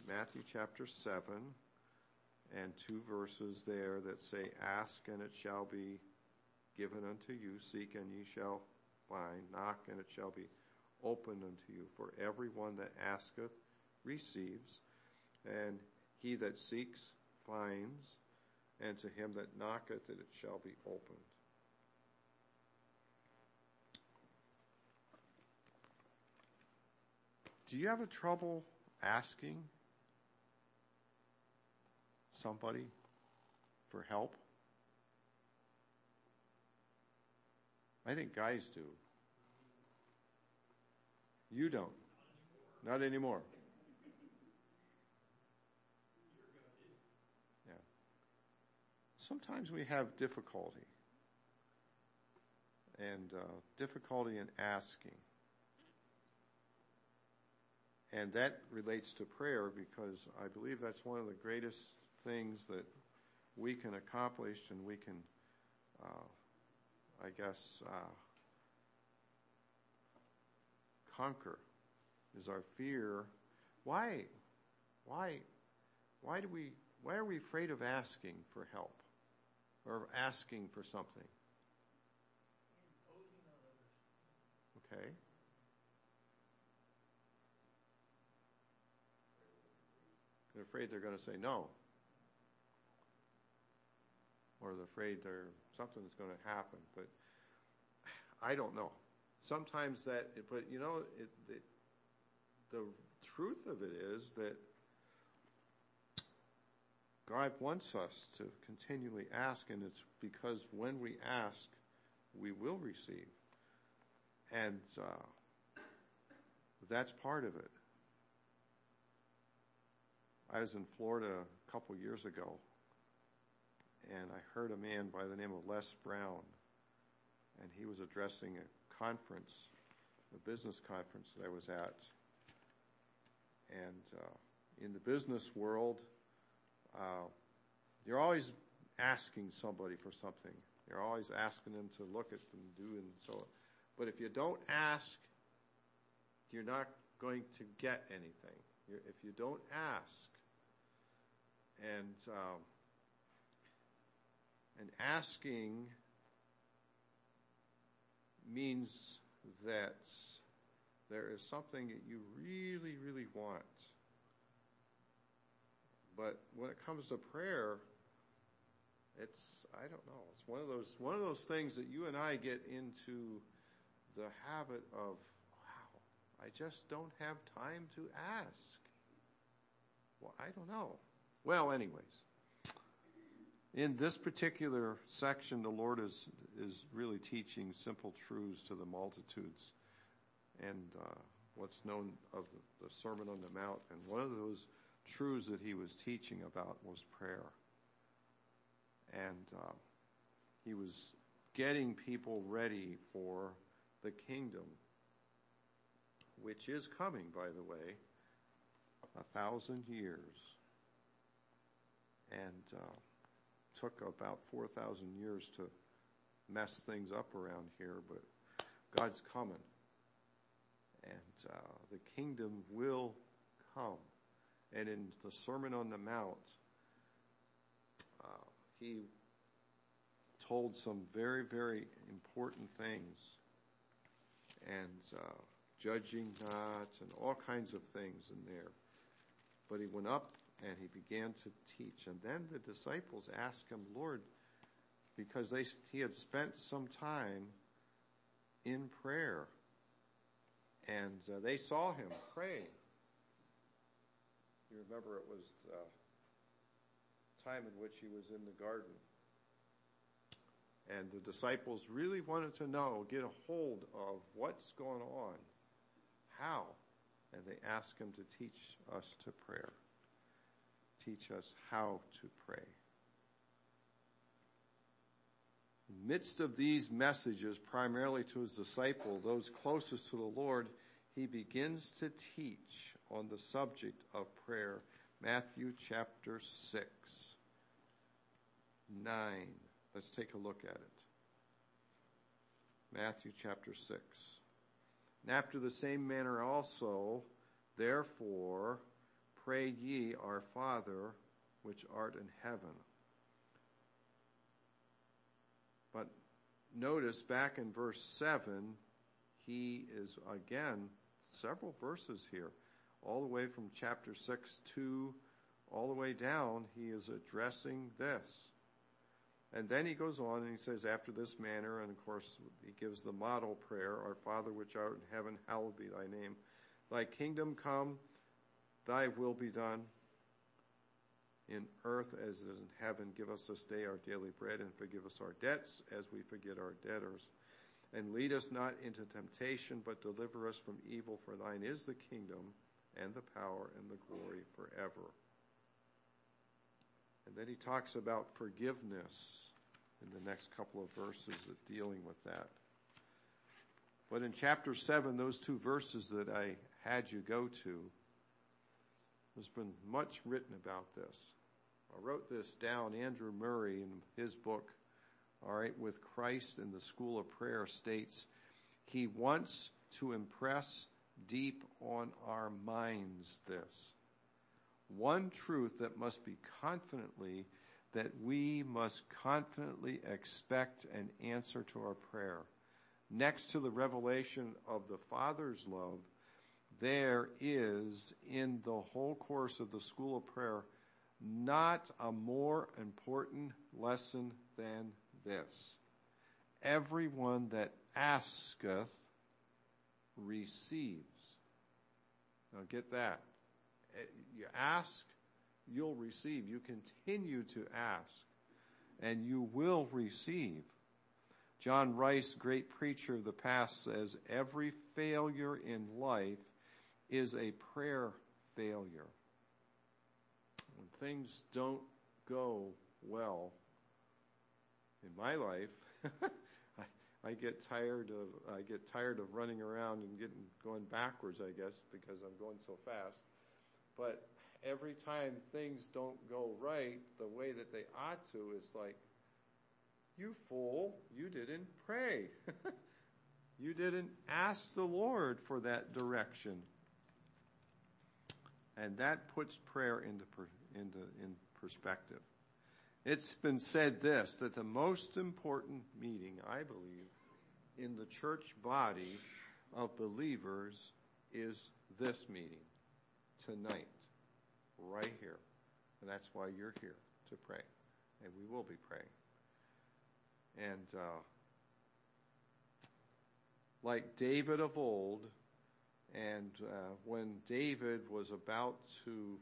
Matthew chapter 7 and 2 verses there that say, "Ask and it shall be given unto you, seek and ye shall find, knock and it shall be opened unto you. For everyone that asketh receives, and he that seeks finds, and to him that knocketh it shall be opened." Do you have a trouble asking somebody for help? I think guys do. You don't. Not anymore. Yeah. Sometimes we have difficulty. And difficulty in asking. And that relates to prayer, because I believe that's one of the greatest things that we can accomplish and we can, conquer, is our fear. Why are we afraid of asking for help or asking for something? Okay. They're afraid they're going to say no. Or they're afraid something's going to happen. But I don't know. Sometimes the truth of it is that God wants us to continually ask, and it's because when we ask, we will receive. And that's part of it. I was in Florida a couple years ago, and I heard a man by the name of Les Brown, and he was addressing a conference, a business conference that I was at. And in the business world, you're always asking somebody for something. You're always asking them to look at and do and so on. But if you don't ask, you're not going to get anything. If you don't ask, and asking means that there is something that you really, really want. But when it comes to prayer, it's one of those things that you and I get into the habit of, I just don't have time to ask. Well, I don't know. Well, anyways, in this particular section, the Lord is really teaching simple truths to the multitudes, and what's known of the Sermon on the Mount. And one of those truths that he was teaching about was prayer. And he was getting people ready for the kingdom, which is coming, by the way, 1,000 years. And took about 4,000 years to mess things up around here, but God's coming. And the kingdom will come. And in the Sermon on the Mount, he told some very, very important things. And judging not, and all kinds of things in there. But he went up and he began to teach. And then the disciples asked him, Lord, because he had spent some time in prayer. And they saw him praying. You remember it was the time in which he was in the garden. And the disciples really wanted to know, get a hold of what's going on, how. And they asked him to teach us to prayer. Teach us how to pray. In the midst of these messages, primarily to his disciple, those closest to the Lord, he begins to teach on the subject of prayer. Matthew chapter 6, 9. Let's take a look at it. Matthew chapter 6. And after the same manner also, therefore, pray ye, our Father, which art in heaven. But notice back in verse 7, he is again, several verses here, all the way from chapter 6, 2, all the way down, he is addressing this. And then he goes on and he says, after this manner, and of course he gives the model prayer, Our Father which art in heaven, hallowed be thy name. Thy kingdom come, thy will be done in earth as it is in heaven. Give us this day our daily bread, and forgive us our debts as we forgive our debtors. And lead us not into temptation, but deliver us from evil. For thine is the kingdom and the power and the glory forever. And then he talks about forgiveness in the next couple of verses dealing with that. But in chapter 7, those two verses that I had you go to, there's been much written about this. I wrote this down. Andrew Murray, in his book, all right, With Christ in the School of Prayer, states, he wants to impress deep on our minds this. One truth that must be confidently, that we must confidently expect an answer to our prayer. Next to the revelation of the Father's love, there is, in the whole course of the school of prayer, not a more important lesson than this. Everyone that asketh receives. Now get that. You ask, you'll receive. You continue to ask, and you will receive. John Rice, great preacher of the past, says every failure in life is a prayer failure. When things don't go well in my life, I get tired of running around and going backwards, I guess, because I'm going so fast. But every time things don't go right the way that they ought to, it's like, you fool, you didn't pray. You didn't ask the Lord for that direction. And that puts prayer in perspective. It's been said this, that the most important meeting, I believe, in the church body of believers is this meeting tonight, right here. And that's why you're here, to pray. And we will be praying. And like David of old, and when David was about to,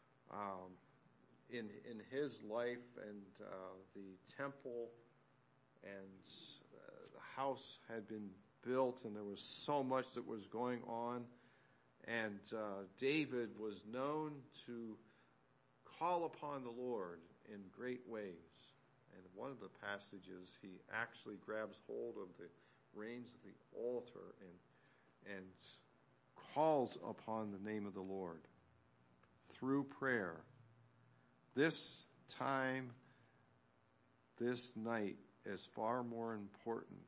in his life, and the temple and the house had been built, and there was so much that was going on, and David was known to call upon the Lord in great ways. And one of the passages, he actually grabs hold of the reins of the altar and calls upon the name of the Lord through prayer. This time, this night, is far more important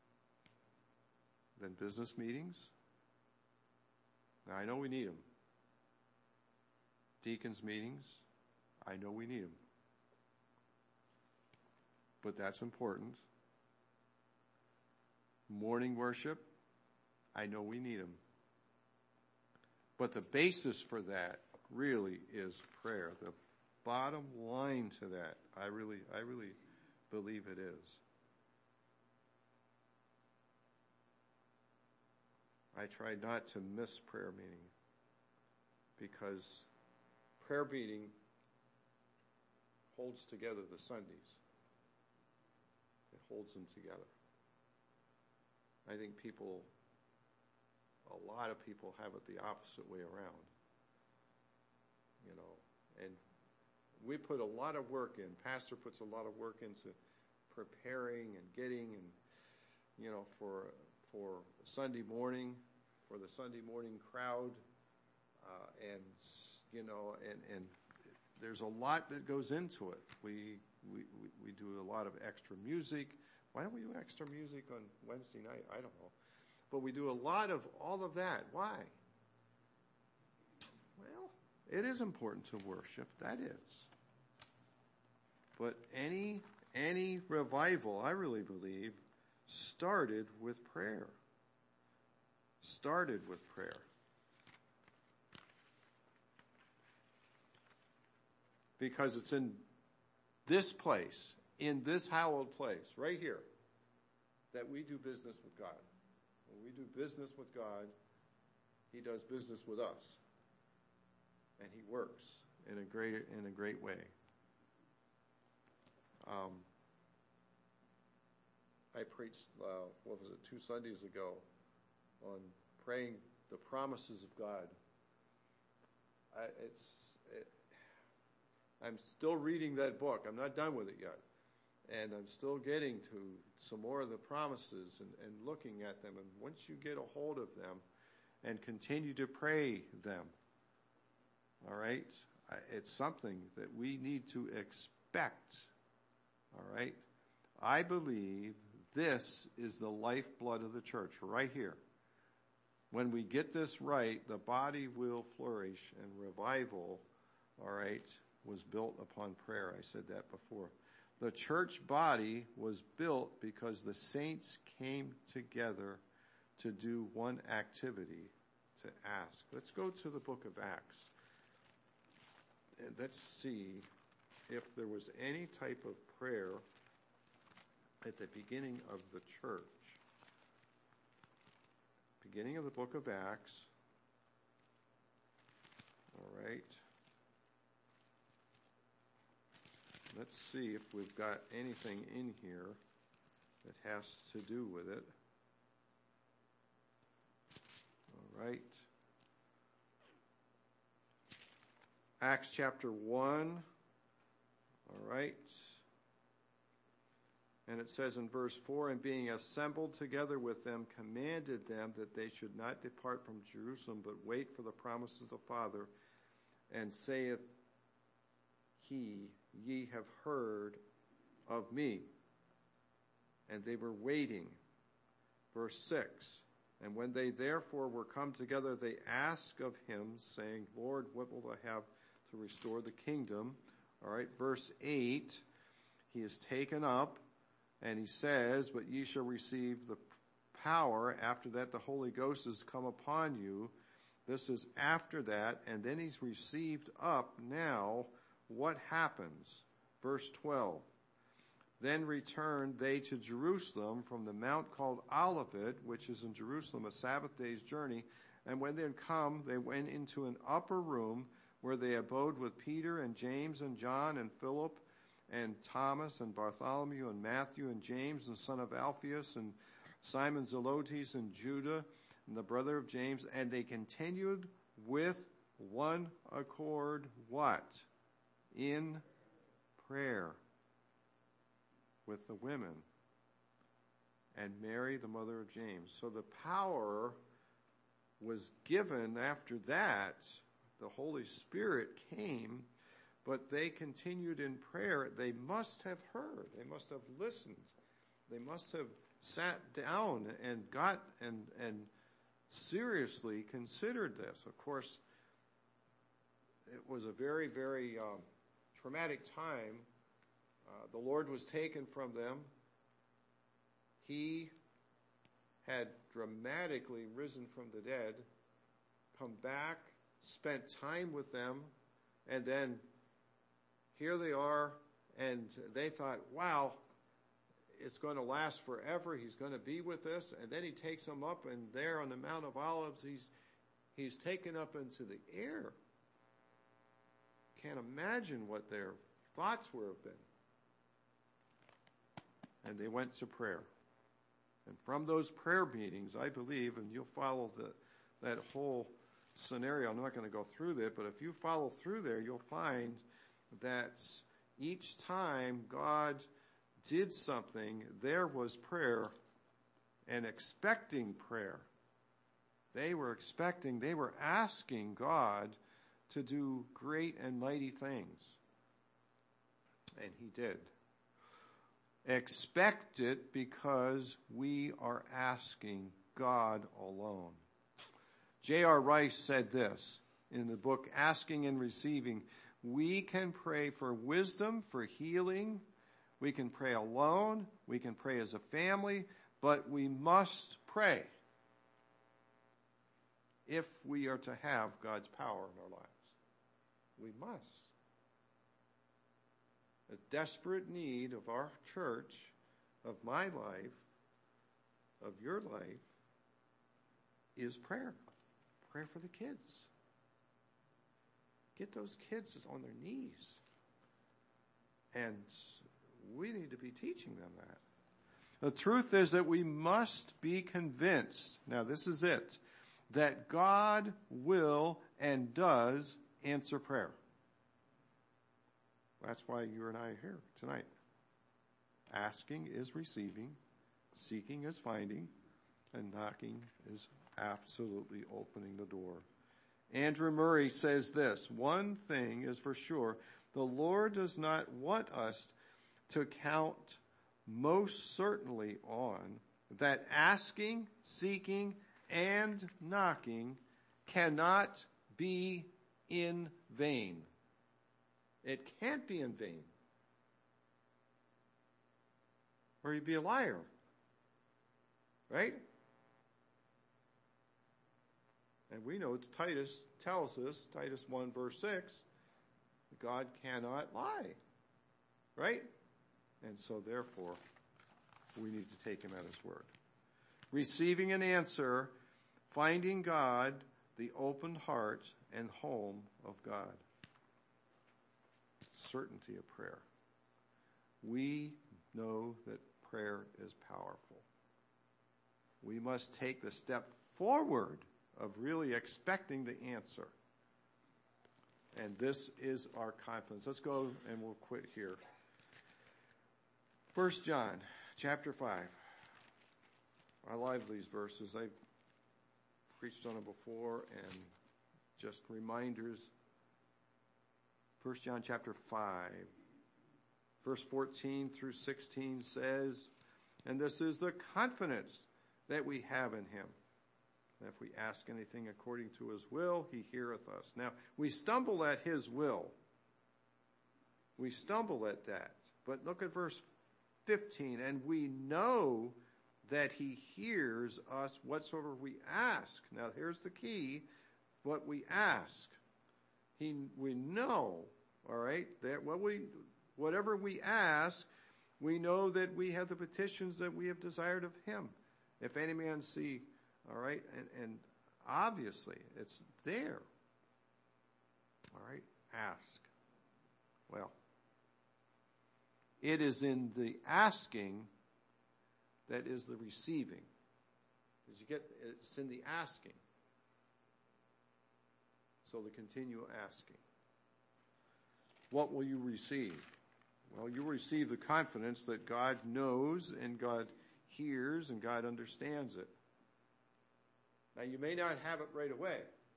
than business meetings. Now, I know we need them. Deacons meetings, I know we need them. But that's important. Morning worship, I know we need them. But the basis for that really is prayer. The bottom line to that, I really believe it is. I try not to miss prayer meeting, because prayer meeting holds together the Sundays. It holds them together. I think a lot of people have it the opposite way around. You know, and we put a lot of work in. Pastor puts a lot of work into preparing and getting, and you know, for Sunday morning, for the Sunday morning crowd, and you know, and there's a lot that goes into it. We do a lot of extra music. Why don't we do extra music on Wednesday night? I don't know. But we do a lot of all of that. Why? Well, It is important to worship, that is. But any revival, I really believe, started with prayer. Started with prayer. Because it's in this place, in this hallowed place, right here, that we do business with God. When we do business with God, He does business with us. And He works in a great way. I preached, 2 Sundays ago on praying the promises of God. I'm still reading that book. I'm not done with it yet. And I'm still getting to some more of the promises and looking at them. And once you get a hold of them and continue to pray them, all right, it's something that we need to expect, all right? I believe this is the lifeblood of the church right here. When we get this right, the body will flourish, and revival, all right, was built upon prayer. I said that before. The church body was built because the saints came together to do one activity, to ask. Let's go to the book of Acts. And let's see if there was any type of prayer at the beginning of the church. Beginning of the book of Acts. All right. Let's see if we've got anything in here that has to do with it. All right. Acts chapter 1. All right. And it says in verse 4, and being assembled together with them, commanded them that they should not depart from Jerusalem, but wait for the promises of the Father. And saith he, ye have heard of me. And they were waiting. Verse 6, and when they therefore were come together, they asked of him, saying, Lord, what will thou have to restore the kingdom? All right, verse 8, he is taken up. And he says, but ye shall receive the power after that the Holy Ghost has come upon you. This is after that. And then he's received up. Now, what happens? Verse 12. Then returned they to Jerusalem from the mount called Olivet, which is in Jerusalem, a Sabbath day's journey. And when they had come, they went into an upper room where they abode with Peter and James and John and Philip and Thomas and Bartholomew and Matthew and James the son of Alphaeus and Simon Zelotes and Judah and the brother of James. And they continued with one accord, what? In prayer with the women and Mary, the mother of James. So the power was given after that. The Holy Spirit came. But they continued in prayer. They must have heard. They must have listened. They must have sat down and got and seriously considered this. Of course, it was a very, very traumatic time. The Lord was taken from them. He had dramatically risen from the dead, come back, spent time with them, and then here they are, and they thought, wow, it's going to last forever. He's going to be with us. And then he takes them up, and there on the Mount of Olives, he's taken up into the air. Can't imagine what their thoughts would have been. And they went to prayer. And from those prayer meetings, I believe, and you'll follow that whole scenario. I'm not going to go through that, but if you follow through there, you'll find that each time God did something, there was prayer and expecting prayer. They were asking God to do great and mighty things. And he did. Expect it because we are asking God alone. J.R. Rice said this, in the book Asking and Receiving. We can pray for wisdom, for healing. We can pray alone. We can pray as a family. But we must pray if we are to have God's power in our lives. We must. A desperate need of our church, of my life, of your life, is prayer. Prayer for the kids. Get those kids on their knees. And we need to be teaching them that. The truth is that we must be convinced, now this is it, that God will and does answer prayer. That's why you and I are here tonight. Asking is receiving, seeking is finding, and knocking is absolutely opening the door. Andrew Murray says this, one thing is for sure, the Lord does not want us to count most certainly on that asking, seeking, and knocking cannot be in vain. It can't be in vain. Or you'd be a liar. Right? And we know Titus tells us, Titus 1 verse 6, God cannot lie. Right? And so therefore, we need to take him at his word. Receiving an answer, finding God, the open heart and home of God. Certainty of prayer. We know that prayer is powerful. We must take the step forward of really expecting the answer. And this is our confidence. Let's go and we'll quit here. 1 John chapter 5. I love these verses. I've preached on them before, and just reminders. 1 John chapter 5, verse 14 through 16 says, and this is the confidence that we have in him. If we ask anything according to his will, he heareth us. Now, we stumble at his will. We stumble at that. But look at verse 15. And we know that he hears us whatsoever we ask. Now, here's the key. What we ask. We know, all right, that whatever we ask, we know that we have the petitions that we have desired of him. If any man see, all right, and obviously it's there. All right, ask. Well, it is in the asking that is the receiving. It's in the asking. So to continue asking. What will you receive? Well, you will receive the confidence that God knows and God hears and God understands it. Now, you may not have it right away.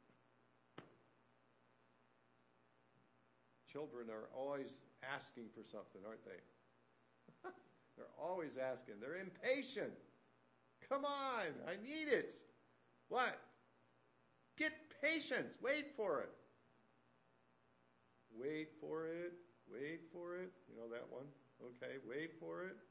Children are always asking for something, aren't they? They're always asking. They're impatient. Come on, I need it. What? Get patience. Wait for it. Wait for it. Wait for it. You know that one? Okay, wait for it.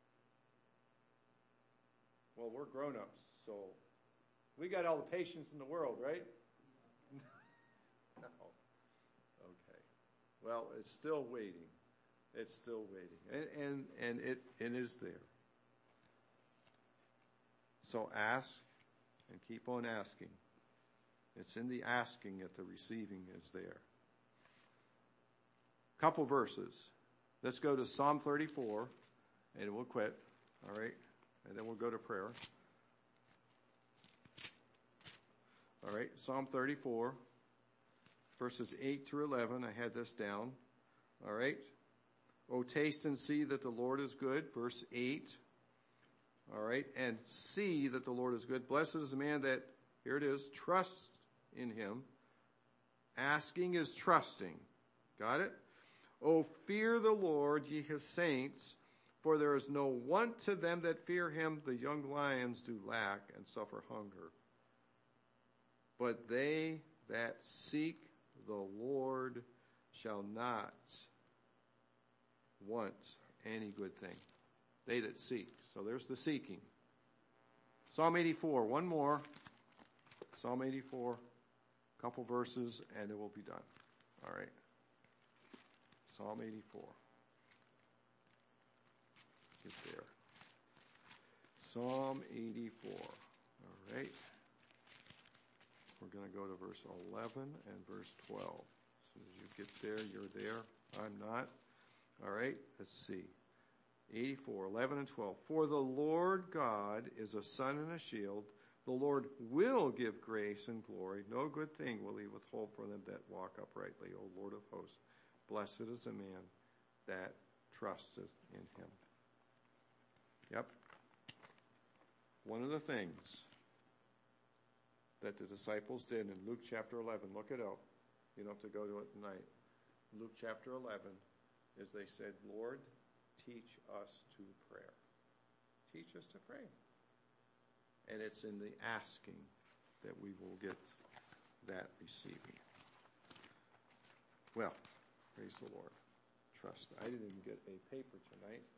Well, we're grown-ups, so we got all the patience in the world, right? No. Okay. Well, it's still waiting. It's still waiting. And it is there. So ask and keep on asking. It's in the asking that the receiving is there. Couple verses. Let's go to Psalm 34, and we'll quit. All right? And then we'll go to prayer. All right, Psalm 34, verses 8 through 11. I had this down. All right. Oh, taste and see that the Lord is good. Verse 8. All right. And see that the Lord is good. Blessed is the man that, here it is, trusts in him. Asking is trusting. Got it? Oh, fear the Lord, ye his saints, for there is no want to them that fear him. The young lions do lack and suffer hunger, but they that seek the Lord shall not want any good thing. They that seek. So there's the seeking. Psalm 84, one more. Psalm 84, a couple verses, and it will be done. All right. Psalm 84. Get there. Psalm 84. All right. We're going to go to verse 11 and verse 12. As soon as you get there, you're there. I'm not. All right. Let's see. 84, 11 and 12. For the Lord God is a sun and a shield. The Lord will give grace and glory. No good thing will he withhold from them that walk uprightly, O Lord of hosts. Blessed is the man that trusteth in him. Yep. One of the things that the disciples did in Luke chapter 11, look it up. You don't have to go to it tonight. Luke chapter 11 is they said, Lord, teach us to prayer. Teach us to pray. And it's in the asking that we will get that receiving. Well, praise the Lord. Trust. I didn't even get a paper tonight.